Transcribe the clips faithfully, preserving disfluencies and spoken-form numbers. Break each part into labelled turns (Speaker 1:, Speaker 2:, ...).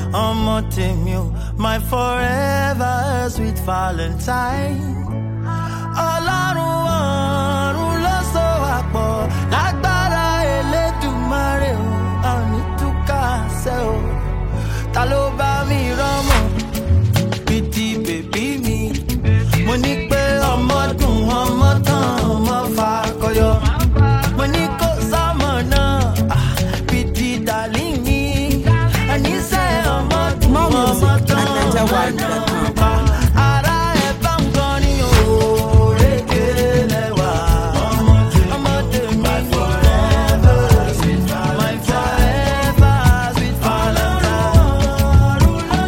Speaker 1: ọmọ tèmi o, my forever sweet Valentine. Ọlọ́run ọ̀run ló so wá pọ̀, lágbára Elédùmarè o, àní túká ṣe o. Ta ló bá mi rọ́mọ? Pretty baby mi. Mo ní pé ọmọ dùn, ọmọ tán, ọmọ fakọyọ. Mo ní kó sọ́mọ náà, pretty darling mi. Àní ṣe ọmọ dùn, ọmọ tán, ọmọ náà. Ara ẹ̀ bá ń gan ni o, rékè lẹ́wà. Ọmọ tèmi my forever sweet Valentine. My forever sweet Valentine.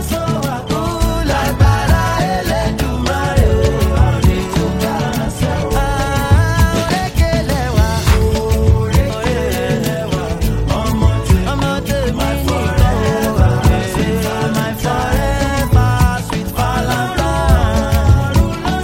Speaker 1: Lágbára Elédùmarè o, àní túká ṣe o. Rékè lẹ́wà, rékè lẹ́wà. Ọmọ tèmi my forever sweet Valentine. My forever sweet Valentine.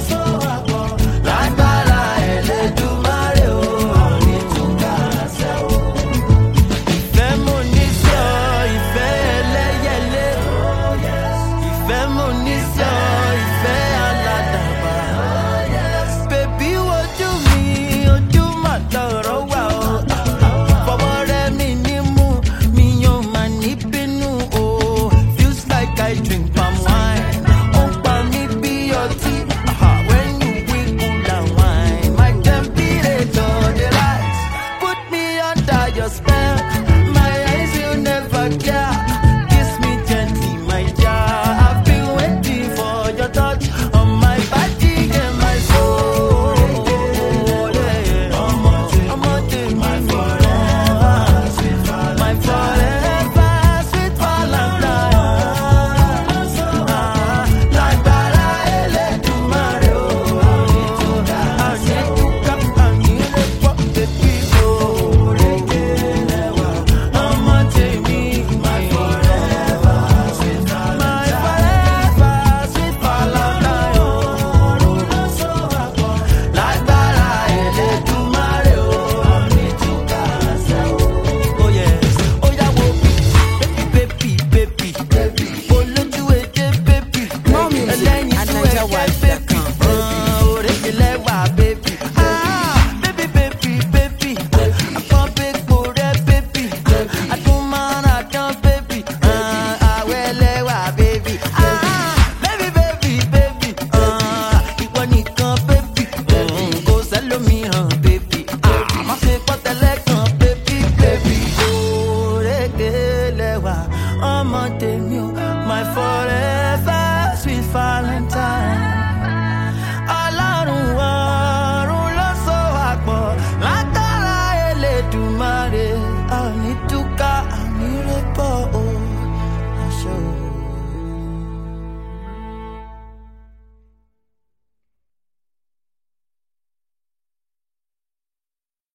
Speaker 1: Lágbára Elédùmarè o, àní túká ṣe o. Ìfẹ́ mo ní sí ọ, ìfẹ́ ẹlẹ́yẹlé. Ìfẹ́ mo ní sí ọ, ìfẹ́ aládàbà. Bèbí wojú mi, ojú mà tọrọ wà o. Fọwọ́ rẹ mi nímú, mi yóò má ní bínú o. Feels like I drink palm wine. Ó ń pa mí bí ọtí. When you wiggle and whine, my temperature dey rise. Put me under your spell, my eyes will never care. Kiss me gently, my dear. I've been waiting for your touch on my body and my soul. Yeah. Ọmọ tèmi, my forever sweet Valentine. My forever sweet Valentine. Lágbára Elédùmarè o, àní túká, àní túká, àní rẹ́pọ̀ bèbí o. Rékè lẹ́wà. Ọmọ tèmi, my forever sweet Valentine. My forever sweet Valentine o. Lágbára Elédùmarè o, àní túká ṣe o. Oh yes, ó yá wo bí, baby, baby, baby. Olójú èdè baby,
Speaker 2: More music
Speaker 1: ẹlẹ́yin
Speaker 2: at
Speaker 1: tún
Speaker 2: niger
Speaker 1: ẹ̀jẹ̀
Speaker 2: wise
Speaker 1: baby.
Speaker 2: dot com.
Speaker 1: Ah, òrékè lẹ́wà baby. Ah, baby, baby, baby. Àkọ́bẹ̀gbò rẹ̀ baby. Àtúmọ̀ràn baby. Ah, àwẹ̀ lẹ́wà baby. Ah, baby, baby, baby. Ah, ìwọ nìkan baby. Mm, kò sẹ́lòmíràn baby. Ah, má ṣe pọ́tẹ́lẹ̀ kan baby, baby. Òrékè lẹ́wà ọmọ tèmi o, my forever